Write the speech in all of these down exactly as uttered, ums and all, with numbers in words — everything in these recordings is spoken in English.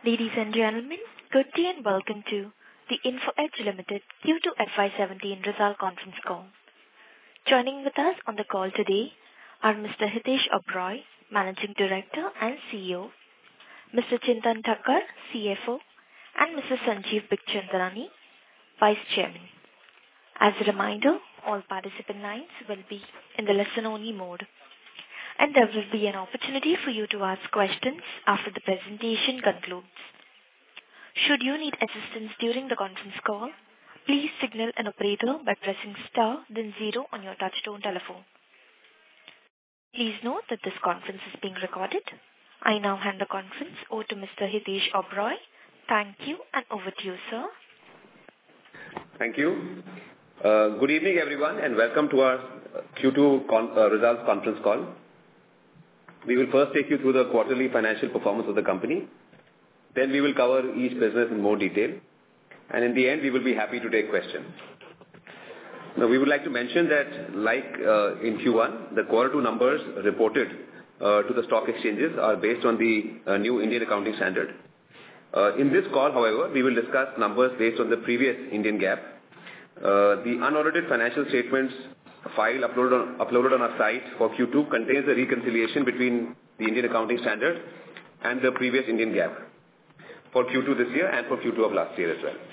Ladies and gentlemen, good day and welcome to the Info Edge Limited Q two F Y seventeen Result Conference Call. Joining with us on the call today are Mister Hitesh Oberoi, Managing Director and C E O, Mister Chintan Thakkar, C F O, and Mister Sanjeev Bikhchandani, Vice Chairman. As a reminder, all participant lines will be in the listen-only mode, and there will be an opportunity for you to ask questions after the presentation concludes. Should you need assistance during the conference call, please signal an operator by pressing star then zero on your touchtone telephone. Please note that this conference is being recorded. I now hand the conference over to Mister Hitesh Oberoi. Thank you, and over to you, sir. Thank you. Uh, good evening, everyone, and welcome to our Q two con- uh, results conference call. We will first take you through the quarterly financial performance of the company. Then we will cover each business in more detail. And in the end, we will be happy to take questions. Now, we would like to mention that, like uh, in Q one, the quarter two numbers reported uh, to the stock exchanges are based on the uh, new Indian accounting standard. Uh, in this call, however, we will discuss numbers based on the previous Indian GAAP. Uh, the unaudited financial statements file uploaded on, uploaded on our site for Q two contains a reconciliation between the Indian accounting standard and the previous Indian GAAP for Q two this year and for Q two of last year as well.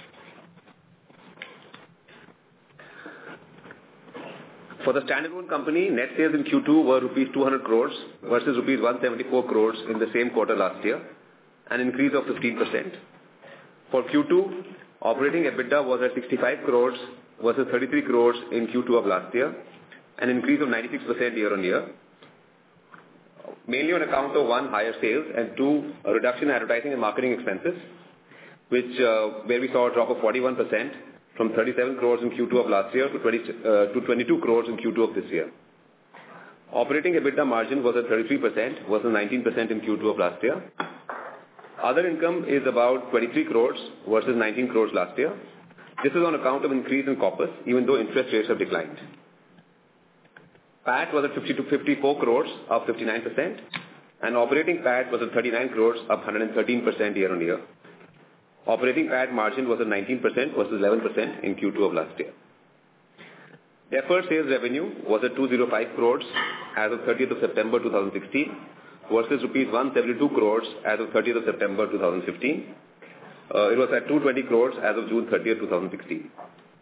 For the standalone company, net sales in Q two were rupees two hundred crores versus rupees one hundred seventy-four crores in the same quarter last year, an increase of fifteen percent. For Q two, operating EBITDA was at sixty-five crores versus thirty-three crores in Q two of last year, an increase of ninety-six percent year-on-year, mainly on account of one, higher sales, and two, a reduction in advertising and marketing expenses, which uh, where we saw a drop of forty-one percent from thirty-seven crores in Q two of last year to, twenty, uh, to twenty-two crores in Q two of this year. Operating EBITDA margin was at thirty-three percent versus nineteen percent in Q two of last year. Other income is about twenty-three crores versus nineteen crores last year. This is on account of increase in corpus, even though interest rates have declined. P A T was at fifty to fifty-four crores, up fifty-nine percent, and operating P A T was at thirty-nine crores, up one hundred thirteen percent year-on-year. Operating P A T margin was at nineteen percent versus eleven percent in Q two of last year. Deferred sales revenue was at two hundred five crores as of thirtieth of September two thousand sixteen versus rupees one hundred seventy-two crores as of thirtieth of September two thousand fifteen. Uh, it was at two hundred twenty crores as of June thirtieth, two thousand sixteen.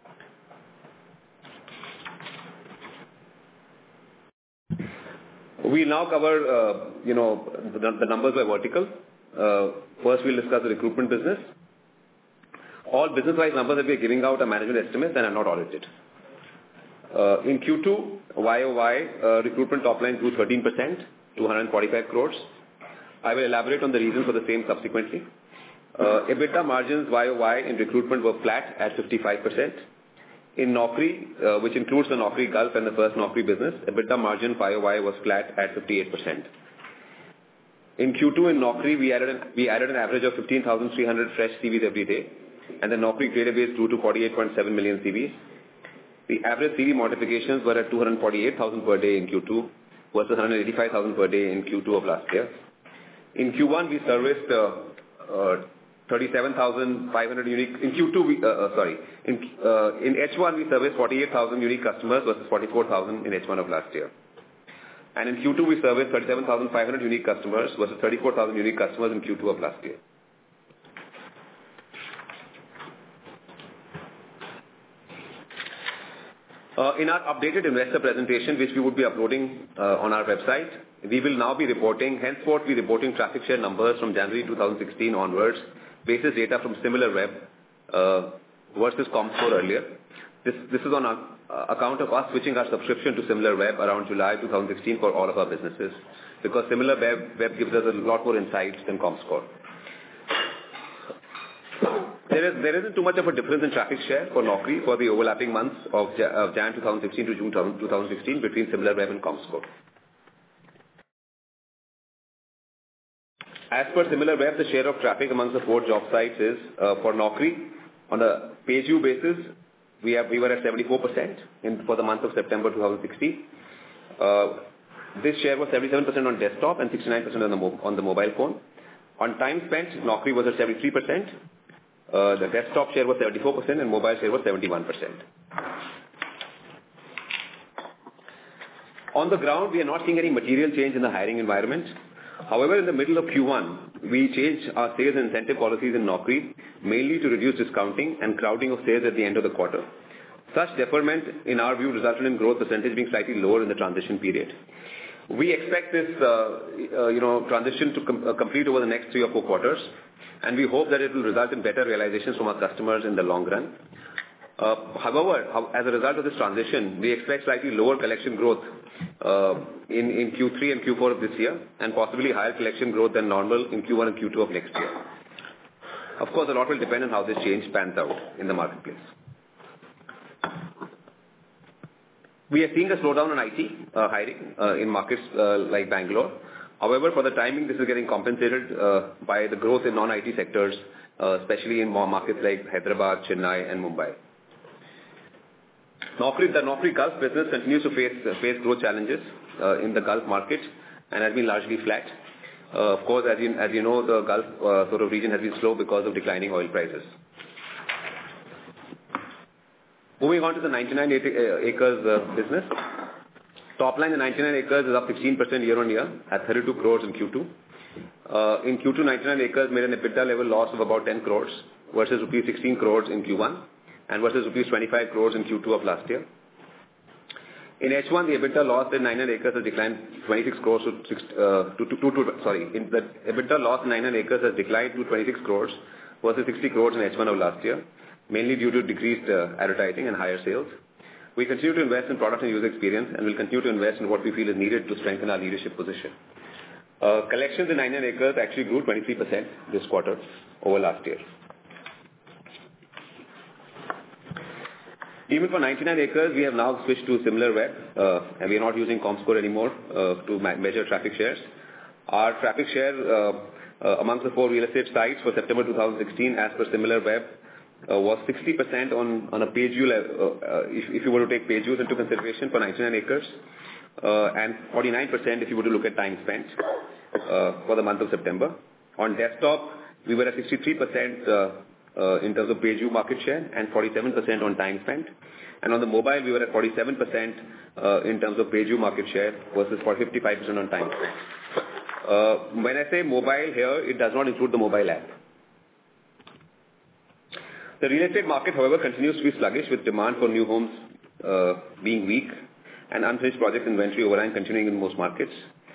We now cover, uh, you know, the, the numbers by vertical. Uh, first, we'll discuss the recruitment business. All business-wise numbers that we are giving out are management estimates and are not audited. Uh, in Q two, Y O Y, uh, recruitment top line grew thirteen percent to one hundred forty-five crores. I will elaborate on the reasons for the same subsequently. Uh, EBITDA margins Y O Y in recruitment were flat at fifty-five percent. In Naukri, uh, which includes the Naukri Gulf and the first Naukri business, EBITDA margin Y O Y was flat at fifty-eight percent. In Q two in Naukri, we added an, we added an average of fifteen thousand three hundred fresh C Vs every day, and the Naukri database grew to forty-eight point seven million C Vs. The average C V modifications were at two hundred forty-eight thousand per day in Q two versus one hundred eighty-five thousand per day in Q two of last year. In Q one, we serviced uh, uh, thirty-seven thousand five hundred unique. In Q two, we, uh, uh, sorry, in uh, in H one we serviced forty-eight thousand unique customers versus forty-four thousand in H one of last year. And in Q two we serviced thirty-seven thousand five hundred unique customers versus thirty-four thousand unique customers in Q two of last year. Uh, in our updated investor presentation, which we would be uploading uh, on our website, we will now be reporting, henceforth be reporting traffic share numbers from January two thousand sixteen onwards, basis data from SimilarWeb uh, versus Comscore earlier. This, this is on our, uh, account of us switching our subscription to SimilarWeb around July two thousand sixteen for all of our businesses, because SimilarWeb web gives us a lot more insights than Comscore. There, is, there isn't too much of a difference in traffic share for Naukri for the overlapping months of, of January twenty sixteen to June twenty sixteen between SimilarWeb and Comscore. As per SimilarWeb, the share of traffic amongst the four job sites is, uh, for Naukri, on a page-view basis, we, have, we were at seventy-four percent in, for the month of September two thousand sixteen. Uh, this share was seventy-seven percent on desktop and sixty-nine percent on the, mo on the mobile phone. On time spent, Naukri was at seventy-three percent. Uh, the desktop share was seventy-four percent and mobile share was seventy-one percent. On the ground, we are not seeing any material change in the hiring environment. However, in the middle of Q one, we changed our sales and incentive policies in Naukri, mainly to reduce discounting and crowding of sales at the end of the quarter. Such deferment, in our view, resulted in growth percentage being slightly lower in the transition period. We expect this, uh, uh, you know, transition to com- uh, complete over the next three or four quarters, and we hope that it will result in better realizations from our customers in the long run. Uh, however, how, as a result of this transition, we expect slightly lower collection growth uh, in, in Q three and Q four of this year, and possibly higher collection growth than normal in Q one and Q two of next year. Of course, a lot will depend on how this change pans out in the marketplace. We are seeing a slowdown in I T uh, hiring uh, in markets uh, like Bangalore. However, for the timing, this is getting compensated uh, by the growth in non-I T sectors, uh, especially in more markets like Hyderabad, Chennai, and Mumbai. Naukri, the Naukri Gulf business continues to face uh, face growth challenges uh, in the Gulf market and has been largely flat. Uh, of course, as you, as you know, the Gulf uh, sort of region has been slow because of declining oil prices. Moving on to the ninety-nine acres uh, business. Top line in ninety-nine acres is up sixteen percent year on year at thirty-two crores in Q two. Uh, in Q two, ninety-nine acres made an EBITDA level loss of about ten crores versus rupees sixteen crores in Q one and versus rupees twenty-five crores in Q two of last year. In H one, the EBITDA loss in ninety-nine acres has declined twenty-six crores to, six, uh, to, to, to, to sorry, in the EBITDA loss in ninety-nine acres has declined to twenty-six crores versus sixty crores in H one of last year, mainly due to decreased uh, advertising and higher sales. We continue to invest in product and user experience and will continue to invest in what we feel is needed to strengthen our leadership position. Uh, collections in ninety-nine acres actually grew twenty-three percent this quarter over last year. Even for ninety-nine acres, we have now switched to SimilarWeb, uh, and we are not using ComScore anymore uh, to ma- measure traffic shares. Our traffic share uh, uh, amongst the four real estate sites for September two thousand sixteen, as per SimilarWeb, uh, was sixty percent on, on a page view level, uh, uh, if, if you were to take page views into consideration for ninety-nine acres, uh, and forty-nine percent if you were to look at time spent uh, for the month of September. On desktop, we were at sixty-three percent uh, uh, in terms of page view market share and forty-seven percent on time spent. And on the mobile, we were at forty-seven percent uh, in terms of page view market share versus fifty-five percent on time spent. Uh, when I say mobile here, it does not include the mobile app. The real estate market, however, continues to be sluggish with demand for new homes uh, being weak and unfinished project inventory overhang continuing in most markets.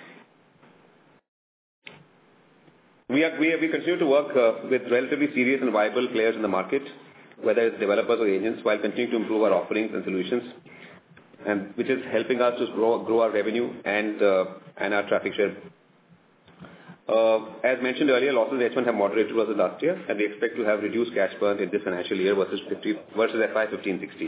We, are, we, are, we continue to work uh, with relatively serious and viable players in the market, whether it's developers or agents, while continuing to improve our offerings and solutions, and which is helping us to grow, grow our revenue and, uh, and our traffic share. Uh, as mentioned earlier, losses in H one have moderated versus last year, and we expect to have reduced cash burn in this financial year versus, fifty, versus F Y fifteen sixteen.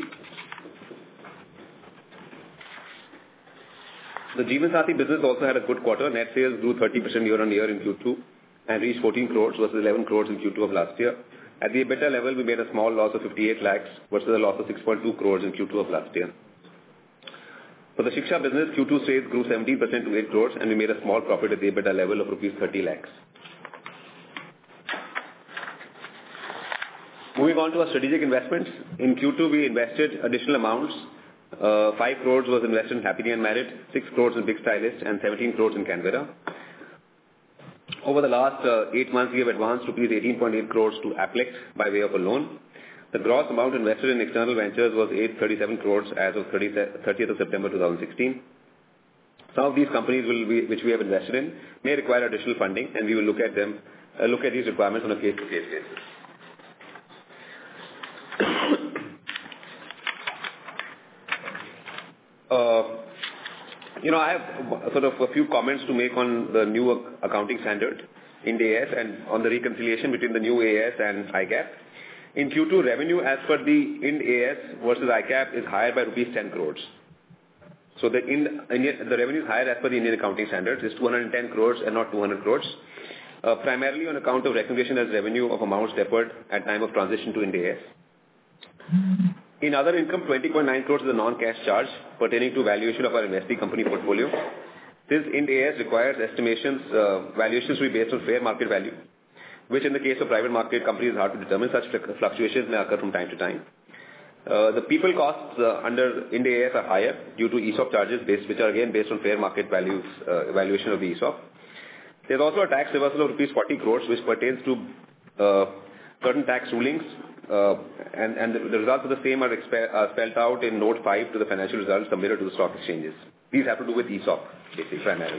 The Jeevansathi business also had a good quarter. Net sales grew thirty percent year on year in Q two and reached fourteen crores versus eleven crores in Q two of last year. At the EBITDA level, we made a small loss of fifty-eight lakhs versus a loss of six point two crores in Q two of last year. For the Shiksha business, Q two sales grew seventeen percent to eight crores and we made a small profit at the EBITDA level of rupees thirty lakhs. Moving on to our strategic investments. In Q two, we invested additional amounts. Uh, five crores was invested in Happily Unmarried, six crores in Big Stylist, and seventeen crores in Canberra. Over the last uh, eight months, we have advanced rupees eighteen point eight crores to Applex by way of a loan. The gross amount invested in external ventures was eight hundred thirty-seven crores as of thirtieth of September two thousand sixteen. Some of these companies will be, which we have invested in may require additional funding, and we will look at them, uh, look at these requirements on a case-to-case basis. uh, you know, I have sort of a few comments to make on the new accounting standard, Ind A S, and on the reconciliation between the new A S and I GAAP. In Q two, revenue as per the Ind A S versus I GAAP is higher by rupees ten crores. So the, Ind, the revenue is higher as per the Indian accounting standards. It's two hundred ten crores and not two hundred crores, uh, primarily on account of recognition as revenue of amounts deferred at time of transition to Ind A S. In other income, twenty point nine crores is a non-cash charge pertaining to valuation of our investee company portfolio. This Ind A S requires estimations, uh, valuations to be based on fair market value, which in the case of private market companies is hard to determine. Such fluctuations may occur from time to time. Uh, the people costs uh, under Ind A S are higher due to ESOP charges, based, which are again based on fair market values, uh, evaluation of the ESOP. There's also a tax reversal of rupees forty crores, which pertains to uh, certain tax rulings, uh, and, and the, the results of the same are, expe- are spelled out in Note five to the financial results submitted to the stock exchanges. These have to do with ESOP, basically, primarily.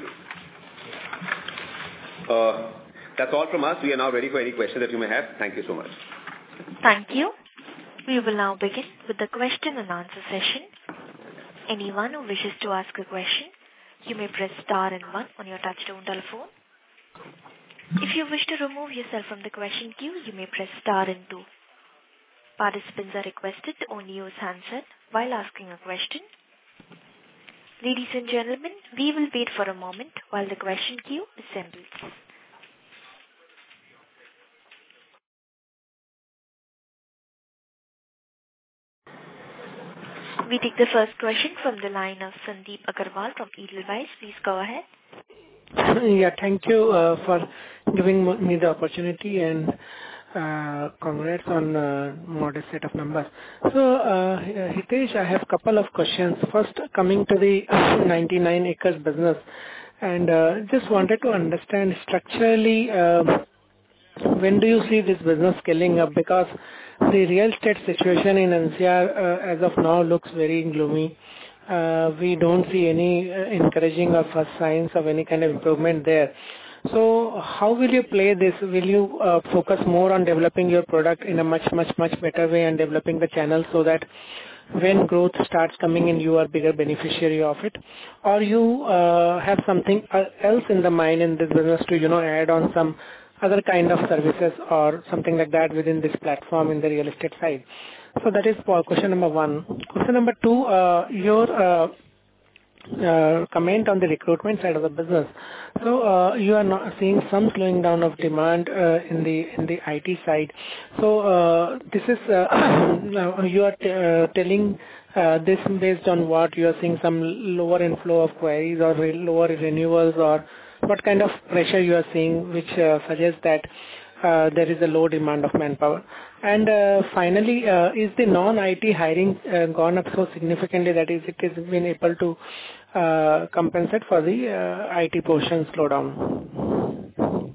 Uh, that's all from us. We are now ready for any questions that you may have. Thank you so much. Thank you. We will now begin with the question and answer session. Anyone who wishes to ask a question, you may press star and one on your touchtone telephone. If you wish to remove yourself from the question queue, you may press star and two. Participants are requested to only use handset while asking a question. Ladies and gentlemen, we will wait for a moment while the question queue assembles. We take the first question from the line of Sandeep Agarwal from Edelweiss. Please go ahead. Yeah, thank you uh, for giving me the opportunity, and uh, congrats on uh, modest set of numbers. So, uh, Hitesh, I have a couple of questions. First, coming to the ninety-nine acres business, and uh, just wanted to understand structurally, uh, when do you see this business scaling up? Because the real estate situation in N C R uh, as of now looks very gloomy. Uh, we don't see any uh, encouraging of uh, signs of any kind of improvement there. So how will you play this? Will you uh, focus more on developing your product in a much, much, much better way and developing the channel so that when growth starts coming in, you are bigger beneficiary of it? Or you uh, have something else in the mind in this business to, you know, add on some other kind of services or something like that within this platform in the real estate side? So that is for question number one. Question number two, uh, your uh, uh, comment on the recruitment side of the business. So uh, you are not seeing some slowing down of demand uh, in the in the I T side. So uh, this is uh, you are t- uh, telling uh, this based on what you are seeing, some lower inflow of queries or re- lower renewals, or what kind of pressure you are seeing, which uh, suggests that uh, there is a low demand of manpower. And uh, finally, uh, is the non-I T hiring uh, gone up so significantly that is it has been able to uh, compensate for the uh, I T portion slowdown?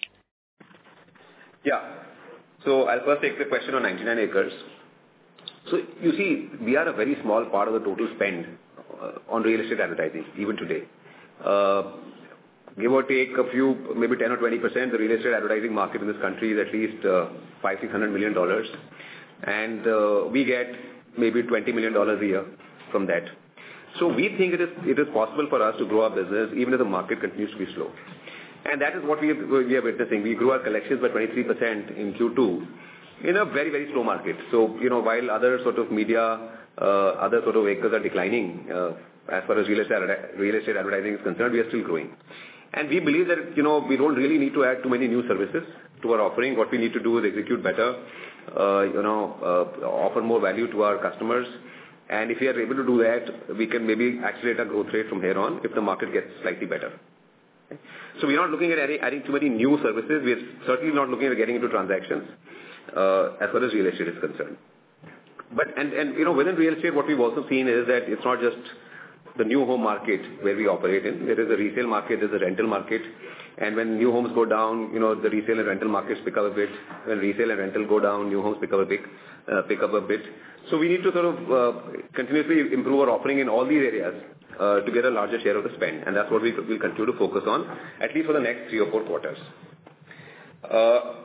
Yeah. So I'll first take the question on ninety-nine acres. So you see, we are a very small part of the total spend uh, on real estate advertising, even today. Uh, Give or take a few, maybe ten or twenty percent, the real estate advertising market in this country is at least uh, five, six hundred million dollars, and uh, we get maybe twenty million dollars a year from that. So we think it is it is possible for us to grow our business even if the market continues to be slow, and that is what we are, we are witnessing. We grew our collections by twenty-three percent in Q two in a very very slow market. So you know, while other sort of media, uh, other sort of vehicles are declining, uh, as far as real estate real estate advertising is concerned, we are still growing. And we believe that, you know, we don't really need to add too many new services to our offering. What we need to do is execute better, uh, you know, uh, offer more value to our customers. And if we are able to do that, we can maybe accelerate our growth rate from here on if the market gets slightly better. Okay? So we're not looking at adding, adding too many new services. We're certainly not looking at getting into transactions uh, as far as real estate is concerned. But, and, and, you know, within real estate, what we've also seen is that it's not just the new home market where we operate in. There is a resale market, there's a rental market, and when new homes go down, you know, the resale and rental markets pick up a bit. When resale and rental go down, new homes pick up a bit, uh, pick up a bit. So we need to sort of uh, continuously improve our offering in all these areas uh, to get a larger share of the spend, and that's what we will continue to focus on, at least for the next three or four quarters. Uh,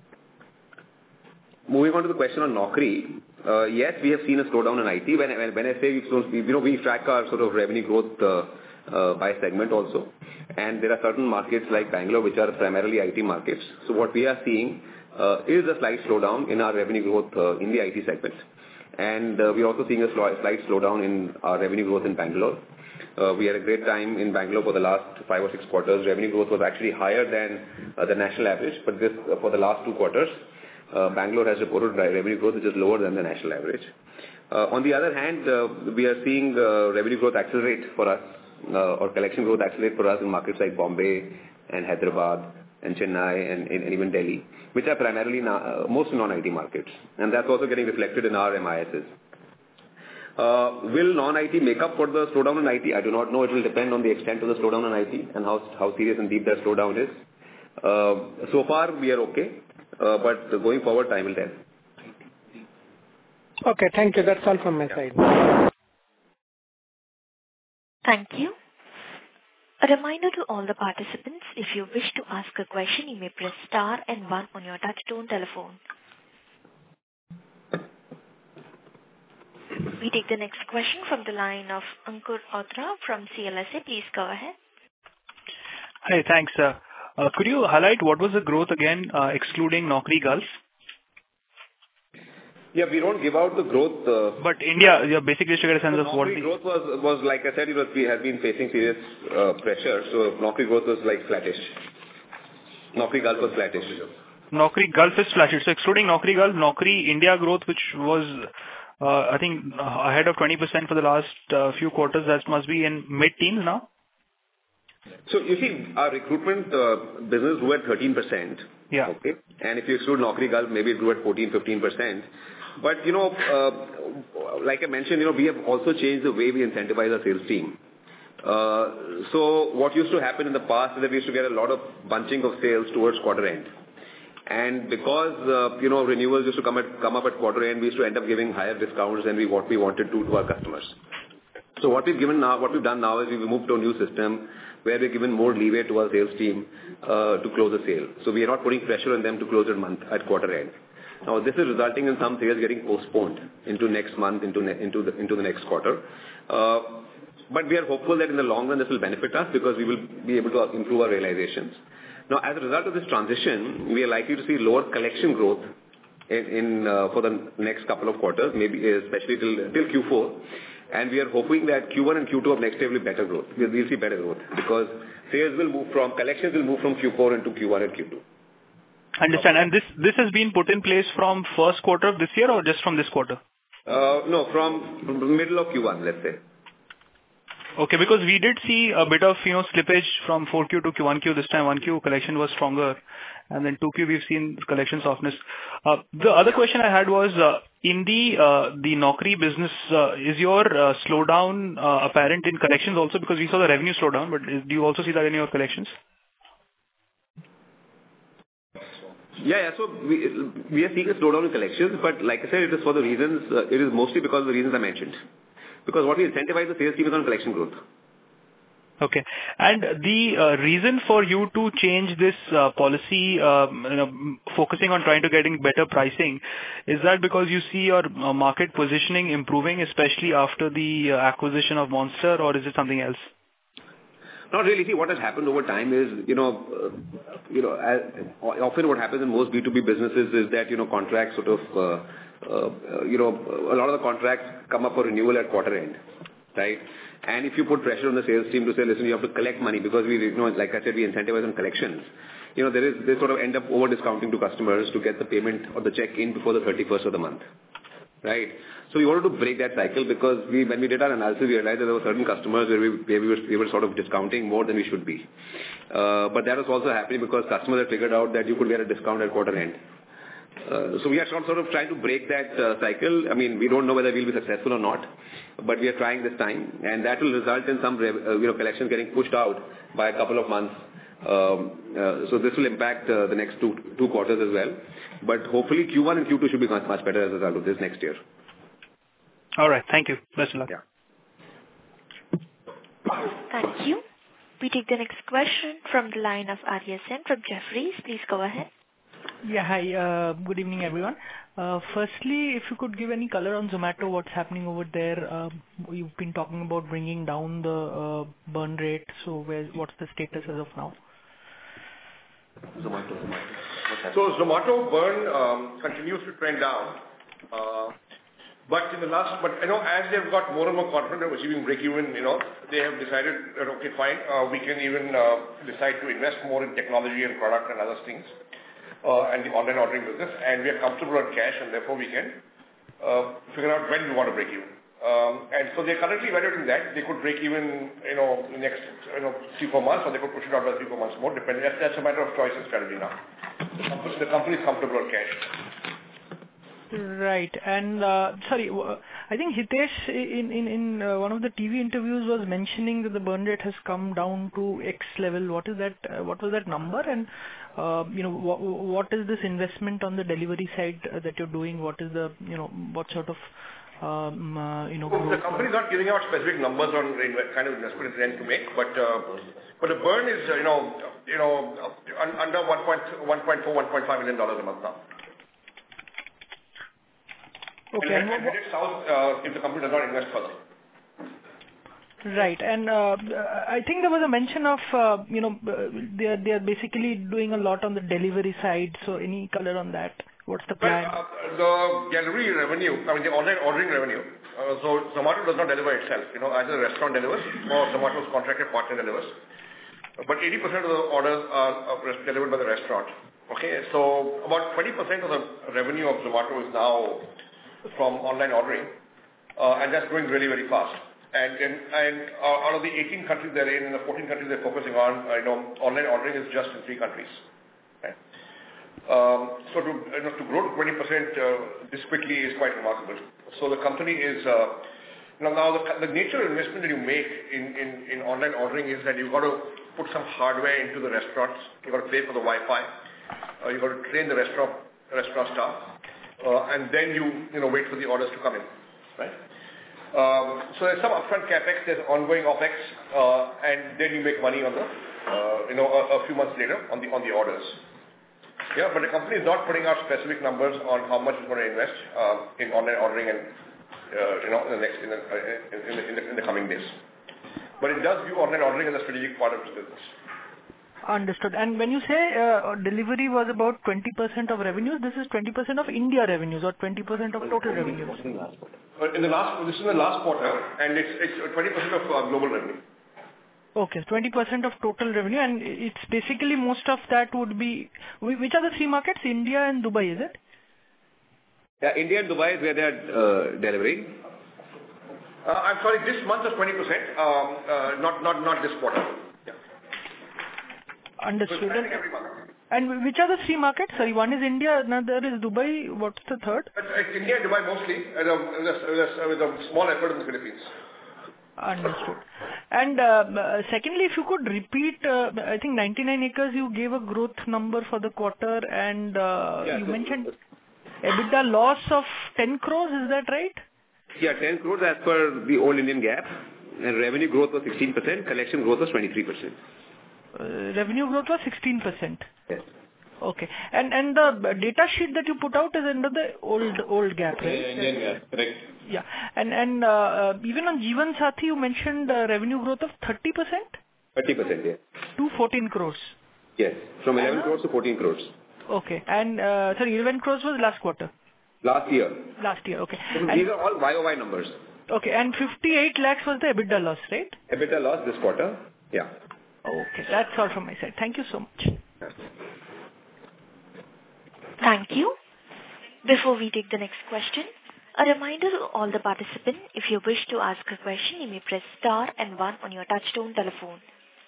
moving on to the question on Naukri. Uh, yes, we have seen a slowdown in I T. When, when, when I say, we, you know, we track our sort of revenue growth uh, uh, by segment also. And there are certain markets like Bangalore, which are primarily I T markets. So what we are seeing uh, is a slight slowdown in our revenue growth uh, in the I T segment. And uh, we are also seeing a sl- slight slowdown in our revenue growth in Bangalore. Uh, we had a great time in Bangalore for the last five or six quarters. Revenue growth was actually higher than uh, the national average, but this uh, for the last two quarters. Uh, Bangalore has reported revenue growth which is lower than the national average. Uh, on the other hand, uh, we are seeing uh, revenue growth accelerate for us uh, or collection growth accelerate for us in markets like Bombay and Hyderabad and Chennai and, and even Delhi, which are primarily na- uh, most non-I T markets. And that's also getting reflected in our M I Ss. Uh, will non-I T make up for the slowdown in I T? I do not know. It will depend on the extent of the slowdown in I T and how, how serious and deep that slowdown is. Uh, so far, we are okay. Uh, but going forward, time will tell. Okay, thank you. That's all from my side. Thank you. A reminder to all the participants, if you wish to ask a question, you may press star and one on your touchtone telephone. We take the next question from the line of Ankur Otra from C L S A. Please go ahead. Hi, thanks. Uh, uh, could you highlight what was the growth again, uh, excluding Naukri Gulf? Yeah, we don't give out the growth. Uh, but India, yeah, basically just to get a sense of what the growth was, was like I said, you know, we have been facing serious uh, pressure. So Naukri growth was like flattish. Naukri Gulf was flattish. Naukri Gulf is flattish. So excluding Naukri Gulf, Naukri India growth, which was, uh, I think, uh, ahead of twenty percent for the last uh, few quarters, that must be in mid-teens now? So you see, our recruitment uh, business grew at thirteen percent. Yeah. Okay. And if you exclude Naukri Gulf, maybe it grew at fourteen, fifteen percent. But, you know, uh, like I mentioned, you know, we have also changed the way we incentivize our sales team. Uh, so what used to happen in the past is that we used to get a lot of bunching of sales towards quarter end. And because, uh, you know, renewals used to come, at, come up at quarter end, we used to end up giving higher discounts than we, what we wanted to to our customers. So what we've given now, what we've done now is we've moved to a new system where we've given more leeway to our sales team uh, to close the sale. So we are not putting pressure on them to close it month at quarter end. Now, this is resulting in some sales getting postponed into next month, into ne- into the into the next quarter. Uh, but we are hopeful that in the long run this will benefit us because we will be able to improve our realizations. Now, as a result of this transition, we are likely to see lower collection growth in, in uh, for the next couple of quarters, maybe especially till till Q four. And we are hoping that Q one and Q two of next year will be better growth. We'll, we'll see better growth because sales will move from collections will move from Q four into Q one and Q two. Understand. And this this has been put in place from first quarter of this year or just from this quarter? Uh, no, from, from the middle of Q one, let's say. Okay, because we did see a bit of, you know, slippage from four Q to Q one Q. This time one Q collection was stronger. And then two Q we've seen collection softness. Uh, the other question I had was, uh, in the uh, the Naukri business, uh, is your uh, slowdown uh, apparent in collections also? Because we saw the revenue slowdown, but is, do you also see that in your collections? Yeah, yeah. So we we are seeing a slowdown in collections, but like I said, it is for the reasons, uh, it is mostly because of the reasons I mentioned. Because what we incentivize the sales team is on collection growth. Okay. And the uh, reason for you to change this uh, policy, um, you know, focusing on trying to getting better pricing, is that because you see your uh, market positioning improving, especially after the uh, acquisition of Monster, or is it something else? Not really. See, what has happened over time is, you know, uh, you know, as, often what happens in most B two B businesses is that, you know, contracts sort of, uh, uh, you know, a lot of the contracts come up for renewal at quarter end, right? And if you put pressure on the sales team to say, listen, you have to collect money because we, you know, like I said, we incentivize on collections. You know, there is, they sort of end up over discounting to customers to get the payment or the check in before the thirty-first of the month, right? So we wanted to break that cycle because we, when we did our analysis, we realized that there were certain customers where we, where we, were, we were sort of discounting more than we should be. Uh, but that was also happening because customers had figured out that you could get a discount at quarter end. Uh, so we are sort of trying to break that uh, cycle. I mean, we don't know whether we'll be successful or not, but we are trying this time, and that will result in some rev- uh, you know, collections getting pushed out by a couple of months. Um, uh, so this will impact uh, the next two two quarters as well. But hopefully Q one and Q two should be much, much better as a result of this next year. All right. Thank you. Best of luck. Yeah. Thank you. We take the next question from the line of Arya Sen from Jefferies. Please go ahead. Yeah, hi. Uh, good evening, everyone. Uh, firstly, if you could give any color on Zomato, what's happening over there? Um, you've been talking about bringing down the uh, burn rate. So, where, what's the status as of now? Zomato, Zomato. So Zomato burn um, continues to trend down. Uh, But in the last, but you know, as they've got more and more confident of achieving break-even, you know, they have decided that, okay, fine, uh, we can even uh, decide to invest more in technology and product and other things, uh, and the online ordering business, and we are comfortable on cash, and therefore we can uh, figure out when we want to break even. Um, and so they're currently evaluating that. They could break even, you know, in the next, you know, three, four months, or they could push it out by three, four months more, depending. That's, that's a matter of choice and strategy now. The company, the company is comfortable on cash. Right. And uh, sorry, I think Hitesh in in in uh, one of the T V interviews was mentioning that the burn rate has come down to X level. What is that? Uh, what was that number? And uh, you know, wh- what is this investment on the delivery side uh, that you're doing? What is the, you know, what sort of um, uh, you know? So the company is not giving out specific numbers on the kind of investment it's going to make, but uh, but the burn is uh, you know you know uh, under one point four, one point five million dollars a month now. Okay. And, and, and it south uh, if the company does not invest further. Right. And uh, I think there was a mention of, uh, you know, they are, they are basically doing a lot on the delivery side. So any color on that? What's the plan? Well, uh, the delivery revenue, I mean the online ordering revenue, uh, so Zomato does not deliver itself. You know, either the restaurant delivers or Zomato's contracted partner delivers. But eighty percent of the orders are uh, delivered by the restaurant. Okay, so about twenty percent of the revenue of Zomato is now from online ordering, uh, and that's growing really, very fast. And and, and uh, out of the eighteen countries they're in, and the fourteen countries they're focusing on, uh, you know, online ordering is just in three countries. Right? Um, so to you know, to grow to twenty percent uh, this quickly is quite remarkable. So the company is uh, now now the, the nature of investment that you make in, in, in online ordering is that you've got to put some hardware into the restaurants. You've got to pay for the Wi-Fi. Uh, you've got to train the restaurant restaurant staff. Uh, and then you, you know, wait for the orders to come in, right? Um, so there's some upfront capex, there's ongoing opex, uh, and then you make money on the, uh, you know, a, a few months later on the on the orders. Yeah, but the company is not putting out specific numbers on how much it's going to invest uh, in online ordering and uh, you know in the next in the, in, the, in, the, in the coming days. But it does view online ordering as a strategic part of its business. Understood. And when you say uh, delivery was about twenty percent of revenues, this is twenty percent of India revenues or twenty percent of total revenues? In the last, this is in the last quarter, and it's it's twenty percent of uh, global revenue. Okay, twenty percent of total revenue, and it's basically most of that would be, which are the three markets? India and Dubai, is it? Yeah, India and Dubai is where they are uh, delivering. Uh, I'm sorry, this month is twenty percent, um, uh, not not not this quarter. Understood. And, and which are the three markets? Sorry, one is India, another is Dubai. What's the third? It's India and Dubai mostly, with a, with a, with a small effort in the Philippines. Understood. And uh, secondly, if you could repeat, uh, I think ninety-nine acres, you gave a growth number for the quarter, and uh, yeah, you so mentioned EBITDA loss of ten crores. Is that right? Yeah, ten crores as per the old Indian GAAP, and revenue growth was sixteen percent, collection growth was twenty-three percent. Uh, revenue growth was sixteen percent. Yes. Okay. And and the data sheet that you put out is under the old old GAAP, right? Yeah, Indian GAAP, correct. Yeah. And and uh, uh, even on Jeevan Sathi, you mentioned uh, revenue growth of thirty percent? thirty percent, yeah. To fourteen crores. Yes. From eleven crores to fourteen crores. Okay. And uh, sorry, eleven crores was last quarter? Last year. Last year, okay. So and, these are all Y O Y numbers. Okay. And fifty-eight lakhs was the EBITDA loss, right? EBITDA loss this quarter, yeah. Okay. That's all from my side. Thank you so much. Thank you. Before we take the next question, a reminder to all the participants, if you wish to ask a question, you may press star and one on your touchtone telephone.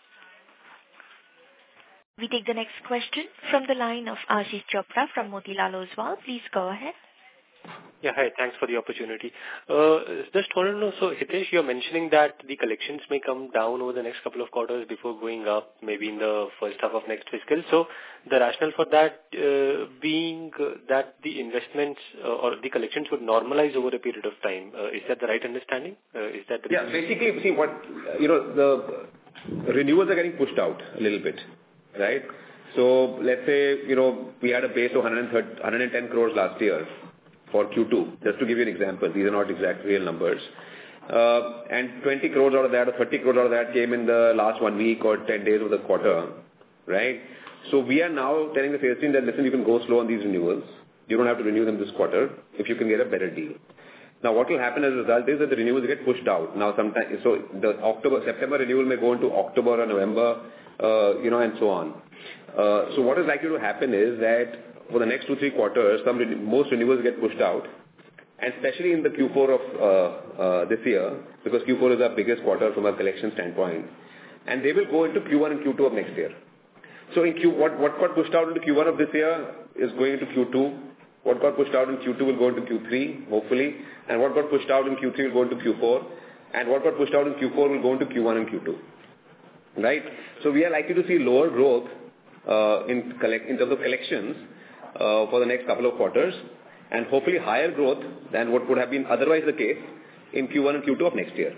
We take the next question from the line of Ashish Chopra from Motilal Oswal. Please go ahead. Yeah, hi. Thanks for the opportunity. Uh, just wanted to know, so Hitesh, you're mentioning that the collections may come down over the next couple of quarters before going up, maybe in the first half of next fiscal. So the rationale for that uh, being uh, that the investments uh, or the collections would normalize over a period of time. Uh, is that the right understanding? Uh, is that the yeah, basically, see what, you know, the renewals are getting pushed out a little bit, right? So let's say, you know, we had a base of one hundred ten crores last year for Q two, just to give you an example. These are not exact real numbers. Uh, and twenty crores out of that or thirty crores out of that came in the last one week or ten days of the quarter, right? So we are now telling the sales team that, listen, you can go slow on these renewals. You don't have to renew them this quarter if you can get a better deal. Now, what will happen as a result is that the renewals get pushed out. Now, sometimes, so the October, September renewal may go into October or November, uh, you know, and so on. Uh, so what is likely to happen is that for the next two, three quarters, some most renewals get pushed out, and especially in the Q four of uh, uh, this year, because Q four is our biggest quarter from a collection standpoint, and they will go into Q one and Q two of next year. So in Q, what, what got pushed out into Q one of this year is going into Q two. What got pushed out in Q two will go into Q three, hopefully, and what got pushed out in Q three will go into Q four, and what got pushed out in Q four will go into Q one and Q two. Right? So we are likely to see lower growth uh, in collect in terms of collections uh, for the next couple of quarters, and hopefully higher growth than what would have been otherwise the case in Q one and Q two of next year.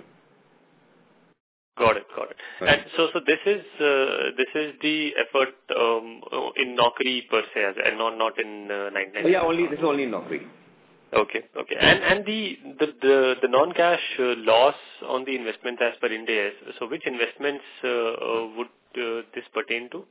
Got it, got it. Right. And so, so this is uh, this is the effort um, in Naukri per se, and not not in uh, ninety-nine. Oh, yeah, only this is only in Naukri. Okay, okay. And and the the the, the non-cash uh, loss on the investments as per Ind AS. So, which investments uh, uh, would uh, this pertain to?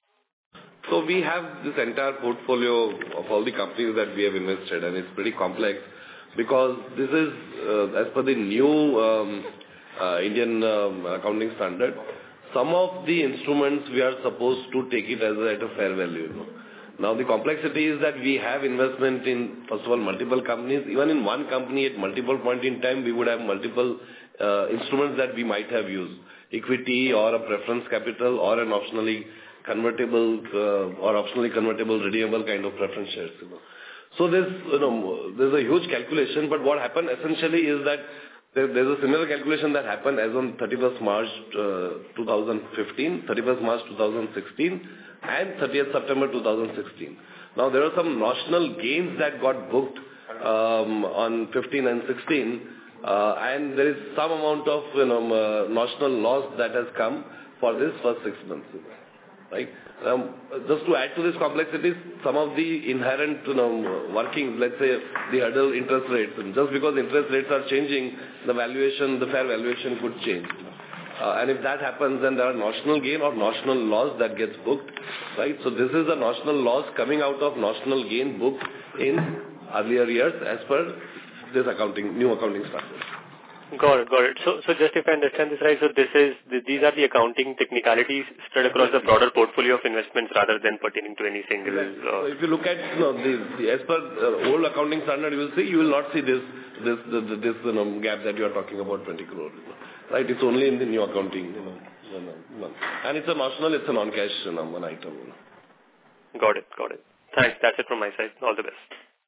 So we have this entire portfolio of all the companies that we have invested, and it's pretty complex because this is uh, as per the new um, uh, Indian um, accounting standard. Some of the instruments we are supposed to take it as a, at a fair value. You know. Now the complexity is that we have investment in, first of all, multiple companies. Even in one company at multiple point in time, we would have multiple uh, instruments that we might have used. Equity or a preference capital or an optionally convertible uh, or optionally convertible redeemable kind of preference shares. You know. So there's, you know, there's a huge calculation, but what happened essentially is that there, there's a similar calculation that happened as on thirty-first March twenty fifteen, thirty-first March twenty sixteen, and thirtieth September twenty sixteen. Now there are some notional gains that got booked um, on fifteen and sixteen, uh, and there is some amount of, you know, uh, notional loss that has come for this first six months. Right. Um, just to add to this complexities, some of the inherent, you know, workings, let's say the hurdle interest rates, and just because interest rates are changing, the valuation, the fair valuation could change. Uh, and if that happens, then there are notional gain or notional loss that gets booked, right? So this is a notional loss coming out of notional gain booked in earlier years as per this accounting, new accounting standard. Got it, got it. So, so just if I understand this right, so this is, these are the accounting technicalities spread across the broader portfolio of investments rather than pertaining to any single. Right. Uh, so if you look at, you know, the, the as per uh, old accounting standard, you will see, you will not see this, this, the, the, this, you know, gap that you are talking about, twenty crore. You know, right? It's only in the new accounting, you know, you know, and it's a notional, it's a non-cash, you know, one item. You know. Got it, got it. Thanks. That's it from my side. All the best.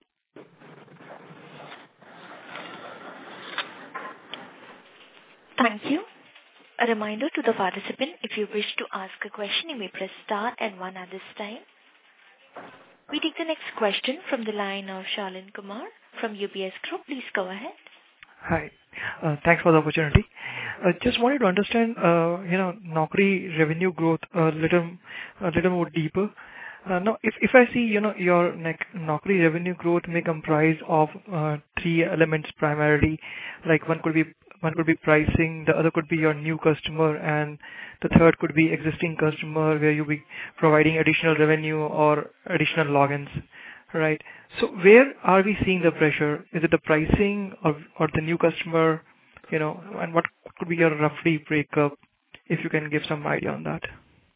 Thank you. A reminder to the participant, if you wish to ask a question, you may press star and one at this time. We take the next question from the line of Shalin Kumar from U B S Group. Please go ahead. Hi. Uh, thanks for the opportunity. I uh, just wanted to understand, uh, you know, Naukri revenue growth a little, a little more deeper. Uh, now, if, if I see, you know, your Naukri revenue growth may comprise of uh, three elements primarily, like one could be One could be pricing, the other could be your new customer, and the third could be existing customer where you'll be providing additional revenue or additional logins, right? So where are we seeing the pressure? Is it the pricing or, or the new customer, you know, and what could be your roughly breakup, if you can give some idea on that?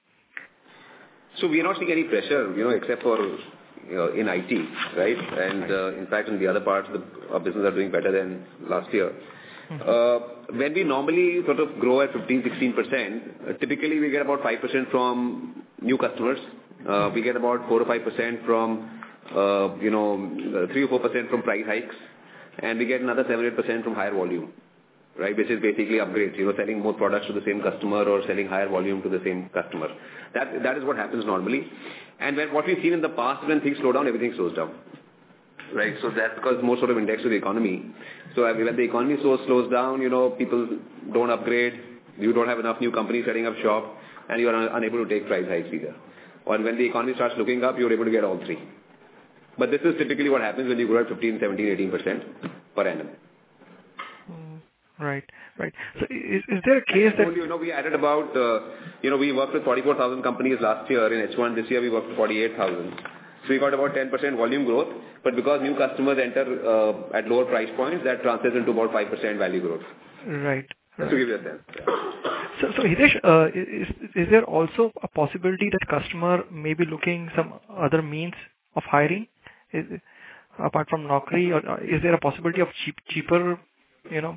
So we are not seeing any pressure, you know, except for, you know, in I T, right? And uh, in fact, in the other parts, the, our business are doing better than last year. Uh, when we normally sort of grow at fifteen to sixteen percent, uh, typically we get about five percent from new customers. Uh, we get about four to five percent from, uh, you know, three or four percent from price hikes. And we get another seven to eight percent from higher volume, right? Which is basically upgrades, you know, selling more products to the same customer or selling higher volume to the same customer. That, that is what happens normally. And when, what we've seen in the past, when things slow down, everything slows down. Right, so that's because more sort of indexed to the economy. So when the economy so slows down, you know, people don't upgrade, you don't have enough new companies setting up shop, and you are un- unable to take price hikes either. Or when the economy starts looking up, you're able to get all three. But this is typically what happens when you grow at fifteen, seventeen, eighteen percent per annum. Mm, right, right. So is, is there a case that... You know, we added about, uh, you know, we worked with forty-four thousand companies last year. In H one this year, we worked with forty-eight thousand. So we got about ten percent volume growth, but because new customers enter uh, at lower price points, that translates into about five percent value growth. Right. Just to give you a sense. Yeah. So, so Hitesh, uh, is, is there also a possibility that customer may be looking some other means of hiring? Is, apart from Naukri, or is there a possibility of cheap, cheaper, you know,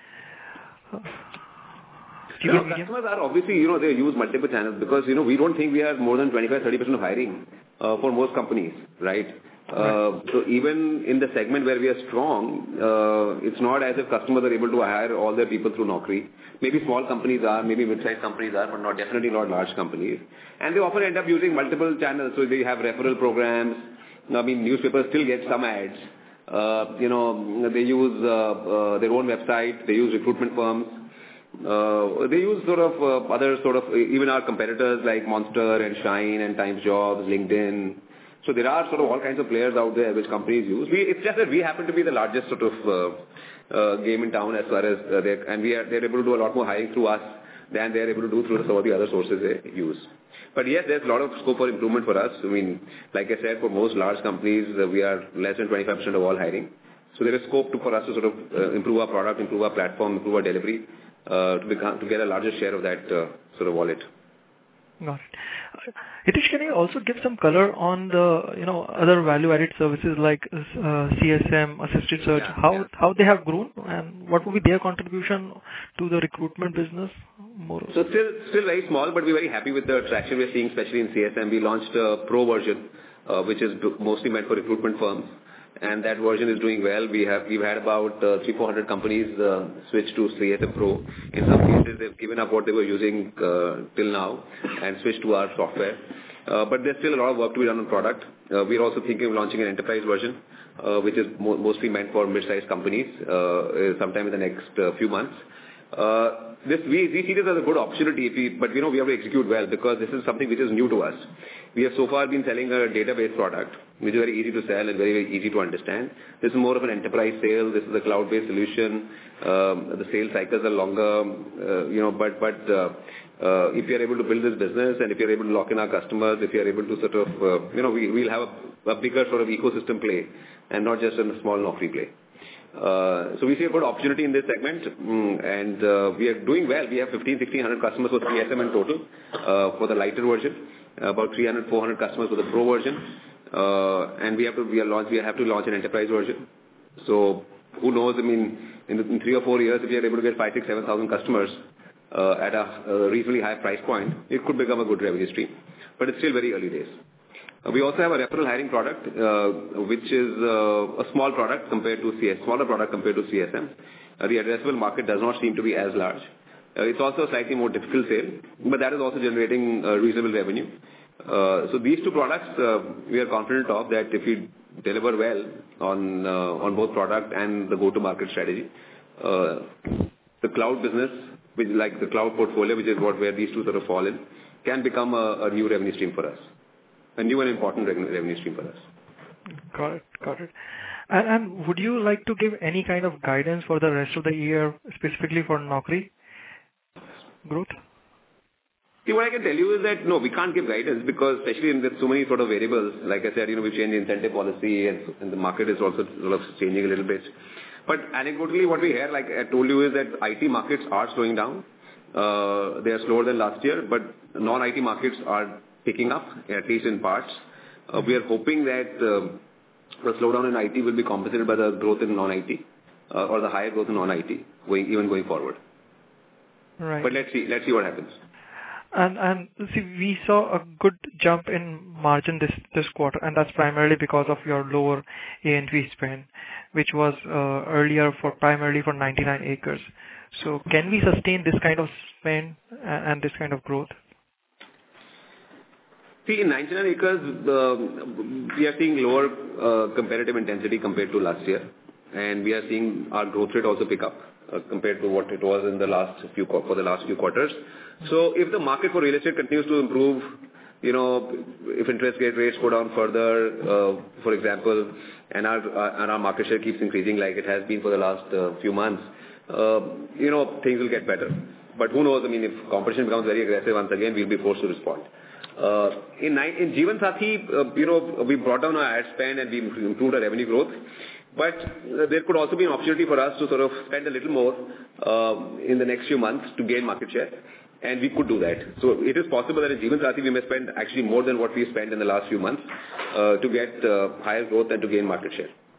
cheaper no, customers are obviously, you know, they use multiple channels because, you know, we don't think we have more than twenty-five to thirty percent of hiring uh, for most companies, right? Uh, so even in the segment where we are strong, uh, it's not as if customers are able to hire all their people through Naukri. Maybe small companies are, maybe mid-sized companies are, but not definitely not large companies. And they often end up using multiple channels. So they have referral programs. I mean, newspapers still get some ads. Uh, you know, they use uh, uh, their own website. They use recruitment firms. Uh, they use sort of uh, other sort of, even our competitors like Monster and Shine and Times Jobs, LinkedIn. So there are sort of all kinds of players out there which companies use. We, it's just that we happen to be the largest sort of uh, uh, game in town as far as uh, they and we are they're able to do a lot more hiring through us than they're able to do through some of the other sources they use. But yes, there's a lot of scope for improvement for us. I mean, like I said, for most large companies, uh, we are less than twenty-five percent of all hiring. So there is scope to, for us to sort of uh, improve our product, improve our platform, improve our delivery uh, to become to get a larger share of that uh, sort of wallet. Got it. Hitesh, can you also give some color on the, you know, other value-added services like uh, C S M, assisted search, yeah, how yeah. how they have grown and what will be their contribution to the recruitment business? More so still still very small, but we're very happy with the traction we're seeing, especially in C S M. We launched a pro version, uh, which is mostly meant for recruitment firms. And that version is doing well. We have, we've had about uh, three, four hundred companies uh, switch to C S M Pro. In some cases, they've given up what they were using uh, till now and switched to our software. Uh, but there's still a lot of work to be done on product. Uh, we're also thinking of launching an enterprise version, uh, which is mo- mostly meant for mid-sized companies, uh, sometime in the next uh, few months. Uh, this we, we see this as a good opportunity, if we, but you know we have to execute well because this is something which is new to us. We have so far been selling a database product, which is very easy to sell and very, very easy to understand. This is more of an enterprise sale. This is a cloud-based solution. Um, the sales cycles are longer, uh, you know, but but uh, uh, if you are able to build this business and if you are able to lock in our customers, if you are able to sort of, uh, you know, we we'll have a, a bigger sort of ecosystem play and not just a small Naukri play. Uh, so we see a good opportunity in this segment, mm, and uh, we are doing well. We have fifteen, sixteen hundred customers for C S M in total uh, for the lighter version, uh, about three hundred, four hundred customers for the pro version, uh, and we have to we are launch we have to launch an enterprise version. So who knows? I mean, in, in three or four years, if we are able to get five, six, seven thousand customers uh, at a, a reasonably high price point, it could become a good revenue stream. But it's still very early days. We also have a referral hiring product, uh, which is uh, a small product compared to C S M, smaller product compared to C S M. Uh, the addressable market does not seem to be as large. Uh, it's also a slightly more difficult sale, but that is also generating uh, reasonable revenue. Uh, so these two products, uh, we are confident of that if we deliver well on uh, on both product and the go-to-market strategy, uh, the cloud business, which like the cloud portfolio, which is what where these two sort of fall in, can become a, a new revenue stream for us. A new and important revenue stream for us. Got it. Got it. And, and would you like to give any kind of guidance for the rest of the year, specifically for Naukri growth? See, what I can tell you is that, no, we can't give guidance because especially in there's so many sort of variables. Like I said, you know, we've changed the incentive policy and, and the market is also sort of changing a little bit. But anecdotally, what we hear, like I told you, is that I T markets are slowing down. Uh, they are slower than last year, but non-I T markets are picking up, at least in parts. Uh, we are hoping that uh, the slowdown in I T will be compensated by the growth in non-I T uh, or the higher growth in non-I T, going, even going forward. Right. But let's see, let's see what happens. And and see, we saw a good jump in margin this this quarter, and that's primarily because of your lower A and P spend, which was uh, earlier for primarily for ninety-nine acres. So can we sustain this kind of spend and, and this kind of growth? See, in ninety-nine acres, uh, we are seeing lower uh, competitive intensity compared to last year, and we are seeing our growth rate also pick up uh, compared to what it was in the last few for the last few quarters. So, if the market for real estate continues to improve, you know, if interest rate rates go down further, uh, for example, and our uh, and our market share keeps increasing like it has been for the last uh, few months, uh, you know, things will get better. But who knows? I mean, if competition becomes very aggressive once again, we'll be forced to respond. Uh, in, in Jeevansathi, uh, you know, we brought down our ad spend and we improved our revenue growth. But uh, there could also be an opportunity for us to sort of spend a little more uh, in the next few months to gain market share. And we could do that. So it is possible that in Jeevansathi we may spend actually more than what we spent in the last few months uh, to get uh, higher growth and to gain market share.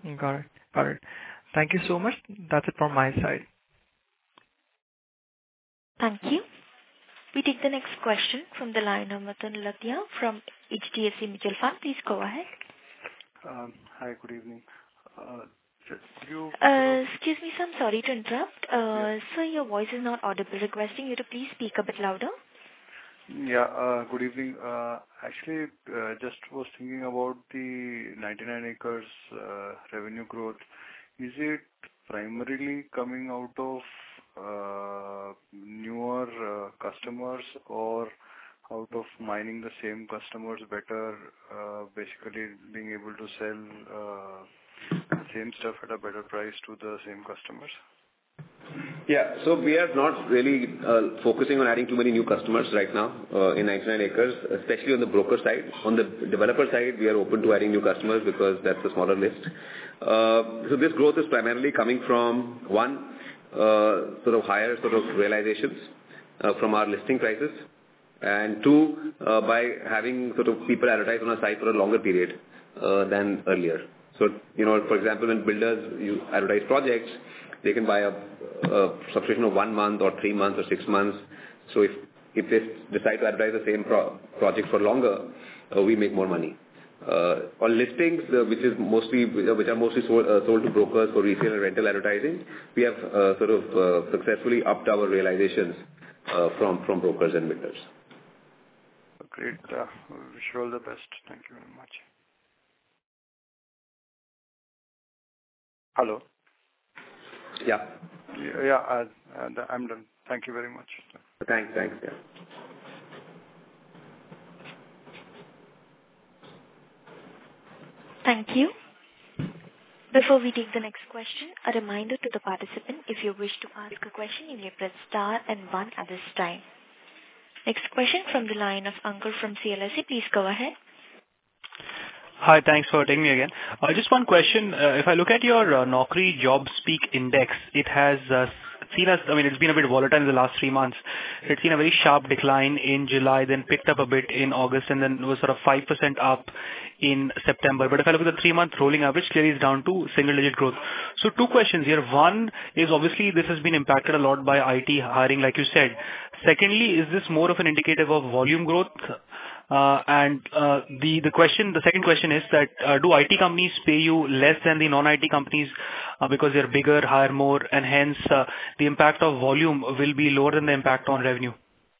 Got it. Got it. Thank you so much. That's it from my side. Thank you. We take the next question from the line of Matan Latia from H D F C Mutual Fund. Please go ahead. Um, hi, good evening. Uh, could you... Uh, excuse me, sir. I'm sorry to interrupt. Uh, yeah. Sir, your voice is not audible. Requesting you to please speak a bit louder. Yeah, uh, good evening. Uh, actually, uh, just was thinking about the ninety-nine acres uh, revenue growth. Is it primarily coming out of uh, newer uh, customers or out of mining the same customers better, uh, basically being able to sell uh, same stuff at a better price to the same customers? Yeah. So we are not really uh, focusing on adding too many new customers right now uh, in ninety-nine acres, especially on the broker side. On the developer side, we are open to adding new customers because that's a smaller list. Uh, so this growth is primarily coming from, one, uh, sort of higher sort of realizations uh, from our listing prices, and two, uh, by having sort of people advertise on our site for a longer period uh, than earlier. So, you know, for example, when builders you advertise projects, they can buy a, a subscription of one month or three months or six months. So if, if they decide to advertise the same pro project for longer, uh, we make more money. Uh, on listings, uh, which is mostly which are mostly sold, uh, sold to brokers for resale and rental advertising, we have uh, sort of uh, successfully upped our realizations uh, from from brokers and builders. Great. Uh, wish you all the best. Thank you very much. Hello. Yeah. Yeah, yeah uh, uh, I'm done. Thank you very much. Thanks. Thanks. Yeah. Thank you. Before we take the next question, a reminder to the participant, if you wish to ask a question, you may press star and one at this time. Next question from the line of Ankur from C L S A. Please go ahead. Hi, thanks for taking me again. Uh, just one question. Uh, if I look at your uh, Naukri JobSpeak index, it has uh, seen us, I mean, it's been a bit volatile in the last three months. It's seen a very sharp decline in July, then picked up a bit in August, and then was sort of five percent up in September. But if I look at the three-month rolling average, clearly it's down to single-digit growth. So two questions here. One is obviously this has been impacted a lot by I T hiring, like you said. Secondly, is this more of an indicative of volume growth? Uh, and uh, the the question, the second question is that uh, do I T companies pay you less than the non-I T companies uh, because they're bigger, hire more, and hence uh, the impact of volume will be lower than the impact on revenue?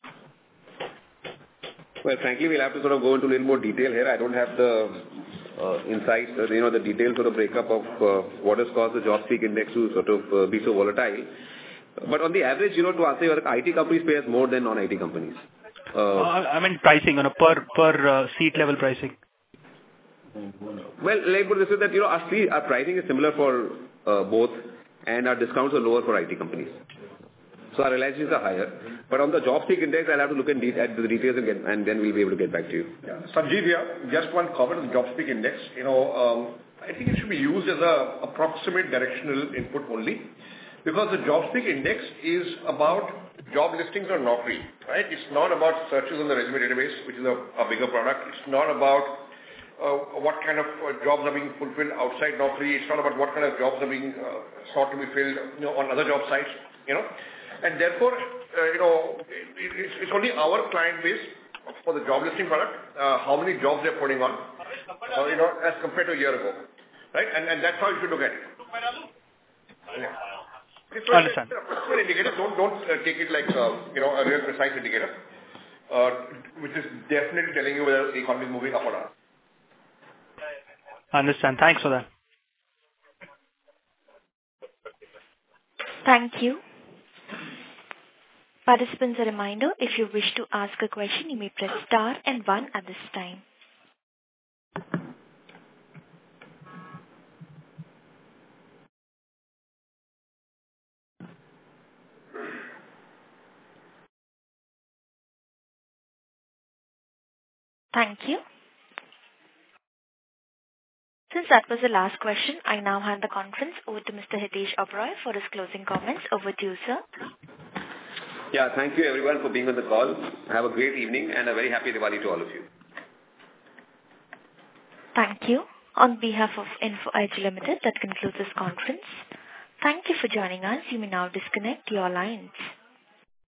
Well, frankly, we'll have to sort of go into a little more detail here. I don't have the uh, insights, uh, you know, the detailed sort of breakup of uh, what has caused the JobSpeak index to sort of uh, be so volatile. But on the average, you know, to answer your, I T companies pay us more than non-I T companies. Uh, uh, I mean pricing on a per per uh, seat level pricing. Well, like put this is that you know our fee, our pricing is similar for uh, both, and our discounts are lower for I T companies. So our realizations are higher. But on the JobSpeak index, I'll have to look in de at the details again, and then we'll be able to get back to you. Yeah. Sanjeev here, just one comment on the JobSpeak index. You know, um, I think it should be used as a approximate directional input only, because the JobSpeak index is about job listings on Naukri, right? It's not about searches on the resume database, which is a, a bigger product. It's not about uh, what kind of uh, jobs are being fulfilled outside Naukri. It's not about what kind of jobs are being uh, sought to be filled, you know, on other job sites, you know. And therefore, uh, you know, it, it's, it's only our client base for the job listing product, uh, how many jobs they're putting on, uh, you know, as compared to a year ago, right? And, and that's how you should look at it. Yeah. It's I understand. An indicator. Don't don't uh, take it like uh, you know a real precise indicator, uh, which is definitely telling you whether the economy is moving up or down. I understand. Thanks for that. Thank you. Participants, a reminder: if you wish to ask a question, you may press star and one at this time. Thank you. Since that was the last question, I now hand the conference over to Mister Hitesh Oberoi for his closing comments. Over to you, sir. Yeah, thank you everyone for being on the call. Have a great evening and a very happy Diwali to all of you. Thank you. On behalf of Info Edge Limited, that concludes this conference. Thank you for joining us. You may now disconnect your lines.